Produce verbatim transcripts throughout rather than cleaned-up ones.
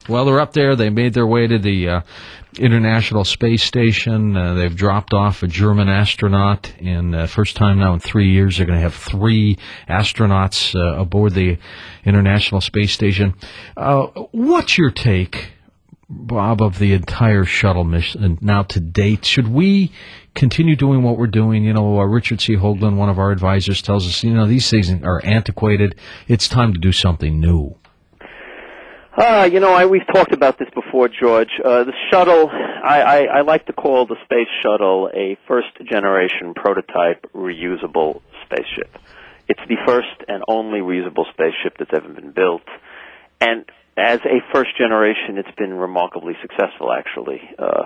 Well, they're up there. They made their way to the uh, International Space Station. Uh, they've dropped off a German astronaut. And uh, first time now in three years, they're going to have three astronauts uh, aboard the International Space Station. Uh, what's your take, Bob, of the entire shuttle mission now to date? Should we continue doing what we're doing? You know, uh, Richard C. Hoagland, one of our advisors, tells us, you know, these things are antiquated. It's time to do something new. Uh, you know, I, we've talked about this before, George. Uh, the shuttle, I, I, I like to call the space shuttle a first-generation prototype reusable spaceship. It's the first and only reusable spaceship that's ever been built. And as a first generation, it's been remarkably successful, actually. Uh,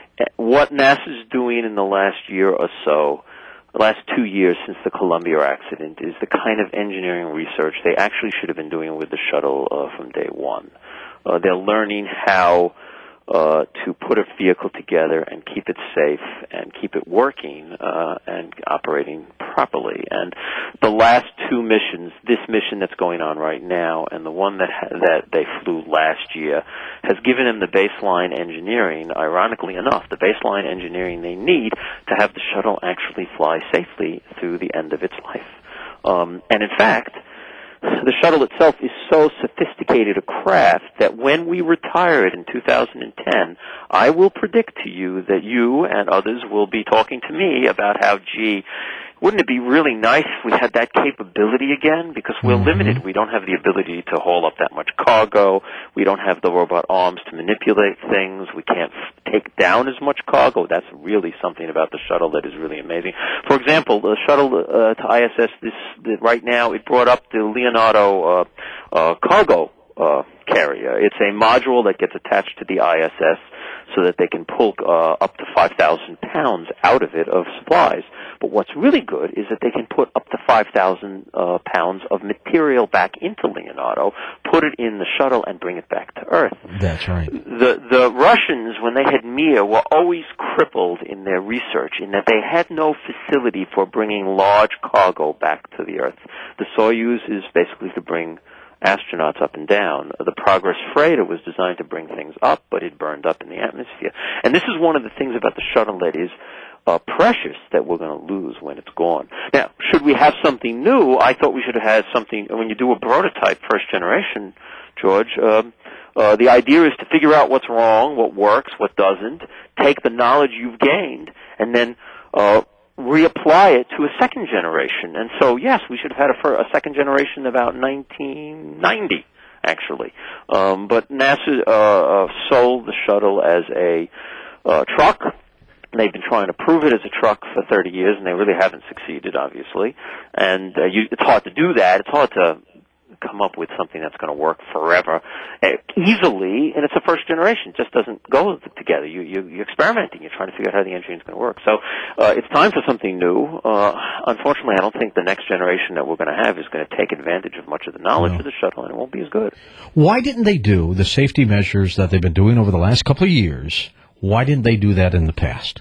what NASA's doing in the last year or so, the last two years since the Columbia accident, is the kind of engineering research they actually should have been doing with the shuttle uh, from day one. Uh, they're learning how uh, to put a vehicle together and keep it safe and keep it working uh, and operating properly. And the last two missions, this mission that's going on right now and the one that ha- that they flew last year, has given them the baseline engineering, ironically enough, the baseline engineering they need to have the shuttle actually fly safely through the end of its life. Um, and in fact, the shuttle itself is so sophisticated a craft that when we retire it in two thousand ten, I will predict to you that you and others will be talking to me about how, gee, wouldn't it be really nice if we had that capability again? Because we're mm-hmm. limited. We don't have the ability to haul up that much cargo. We don't have the robot arms to manipulate things. We can't f- take down as much cargo. That's really something about the shuttle that is really amazing. For example, the shuttle uh, to I S S, this the, right now, it brought up the Leonardo uh, uh, cargo uh, carrier. It's a module that gets attached to the I S S so that they can pull uh, up to five thousand pounds out of it of supplies. But what's really good is that they can put up to five thousand uh, pounds of material back into Leonardo, put it in the shuttle, and bring it back to Earth. That's right. The the Russians, when they had Mir, were always crippled in their research in that they had no facility for bringing large cargo back to the Earth. The Soyuz is basically to bring astronauts up and down. The Progress freighter was designed to bring things up, but it burned up in the atmosphere. And this is one of the things about the shuttle that is uh, precious that we're going to lose when it's gone. Now, should we have something new? I thought we should have had something, when you do a prototype first generation, George, um, uh, the idea is to figure out what's wrong, what works, what doesn't, take the knowledge you've gained, and then uh, reapply it to a second generation. And so, yes, we should have had a, fir- a second generation about nineteen ninety, actually. Um, but NASA uh, uh, sold the shuttle as a uh, truck. They've been trying to prove it as a truck for thirty years, and they really haven't succeeded, obviously. And uh, you, it's hard to do that. It's hard to come up with something that's going to work forever uh, easily, and it's a first generation. It just doesn't go together. You, you, you're experimenting. You're trying to figure out how the engineering is going to work. So uh, it's time for something new. Uh, unfortunately, I don't think the next generation that we're going to have is going to take advantage of much of the knowledge no. of the shuttle, and it won't be as good. Why didn't they do the safety measures that they've been doing over the last couple of years? Why didn't they do that in the past?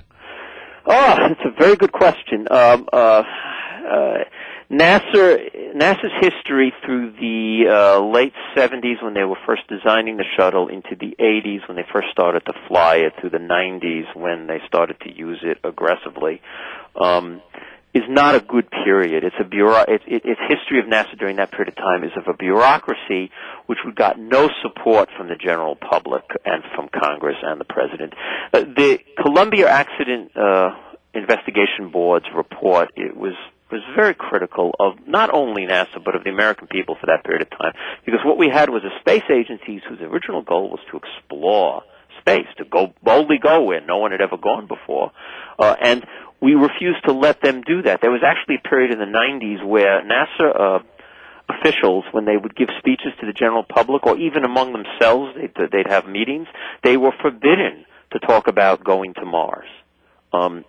Oh, it's a very good question. Um, uh, uh, NASA, NASA's history through the uh, late seventies when they were first designing the shuttle, into the eighties when they first started to fly it, through the nineties when they started to use it aggressively, um, is not a good period. It's a bureau. It, it, its history of NASA during that period of time is of a bureaucracy which we got no support from the general public and from Congress and the President. Uh, the Columbia Accident uh, Investigation Board's report, it was was very critical of not only NASA, but of the American people for that period of time. Because what we had was a space agency whose original goal was to explore space, to go boldly go where no one had ever gone before. Uh, and we refused to let them do that. There was actually a period in the nineties where NASA uh, officials, when they would give speeches to the general public, or even among themselves, they'd, they'd have meetings, they were forbidden to talk about going to Mars. Um,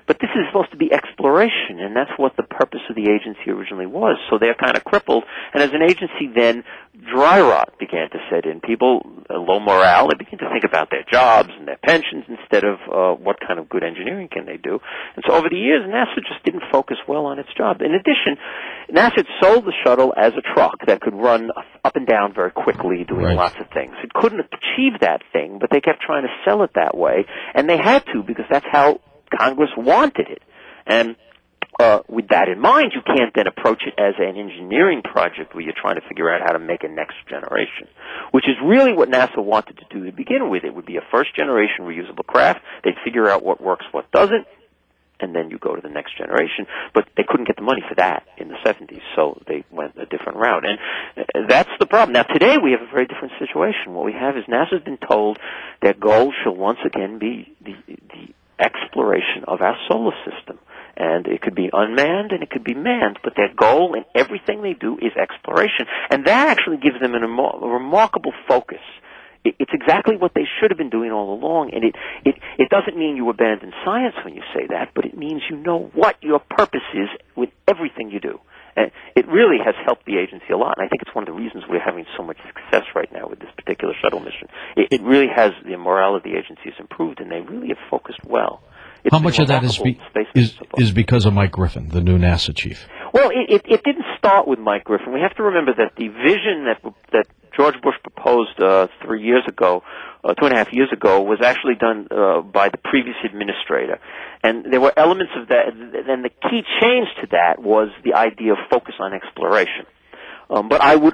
But this is supposed to be exploration, and that's what the purpose of the agency originally was. So they're kind of crippled, and as an agency then, dry rot began to set in. People, uh, low morale, they began to think about their jobs and their pensions instead of uh, what kind of good engineering can they do. And so over the years, NASA just didn't focus well on its job. In addition, NASA had sold the shuttle as a truck that could run up and down very quickly, doing Right. lots of things. It couldn't achieve that thing, but they kept trying to sell it that way, and they had to because that's how Congress wanted it. And uh, with that in mind, you can't then approach it as an engineering project where you're trying to figure out how to make a next generation, which is really what NASA wanted to do to begin with. It would be a first-generation reusable craft. They'd figure out what works, what doesn't, and then you go to the next generation. But they couldn't get the money for that in the seventies, so they went a different route. And that's the problem. Now, today we have a very different situation. What we have is NASA's been told their goal shall once again be the, the exploration of our solar system. And it could be unmanned and it could be manned, but their goal in everything they do is exploration. And that actually gives them an, a remarkable focus. It's exactly what they should have been doing all along, and it, it, it doesn't mean you abandon science when you say that, but it means you know what your purpose is with everything you do. And it really has helped the agency a lot, and I think it's one of the reasons we're having so much success right now with this particular shuttle mission. It, it really has, the morale of the agency has improved, and they really have focused well. It's How much of that is, be, is, is because of Mike Griffin, the new NASA chief? Well, it, it, it didn't start with Mike Griffin. We have to remember that the vision that that George Bush proposed uh, three years ago, uh, two and a half years ago, was actually done uh, by the previous administrator. And there were elements of that, and the key change to that was the idea of focus on exploration. Um, but I would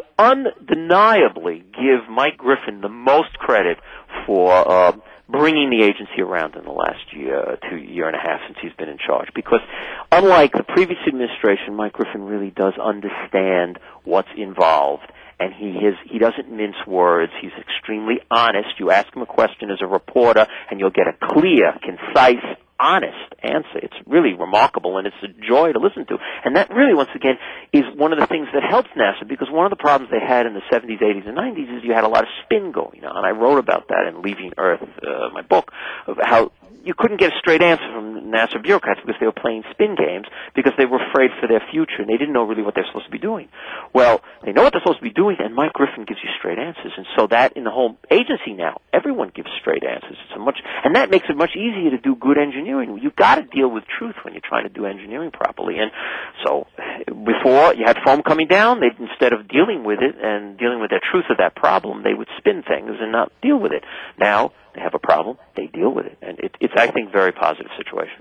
undeniably give Mike Griffin the most credit for uh, bringing the agency around in the last year, two year and a half since he's been in charge. Because unlike the previous administration, Mike Griffin really does understand what's involved. And he is, he doesn't mince words. He's extremely honest. You ask him a question as a reporter, and you'll get a clear, concise, honest answer. It's really remarkable, and it's a joy to listen to. And that really, once again, is one of the things that helps NASA, because one of the problems they had in the seventies, eighties, and nineties is you had a lot of spin going on. I wrote about that in Leaving Earth, uh, my book, of how you couldn't get a straight answer from NASA bureaucrats because they were playing spin games because they were afraid for their future and they didn't know really what they're supposed to be doing. Well, they know what they're supposed to be doing, and Mike Griffin gives you straight answers. And so that in the whole agency now, everyone gives straight answers. It's a much, and that makes it much easier to do good engineering. You've got to deal with truth when you're trying to do engineering properly. And so before you had foam coming down, they instead of dealing with it and dealing with the truth of that problem, they would spin things and not deal with it. Now they have a problem, they deal with it. And it, it's, I think, a very positive situation.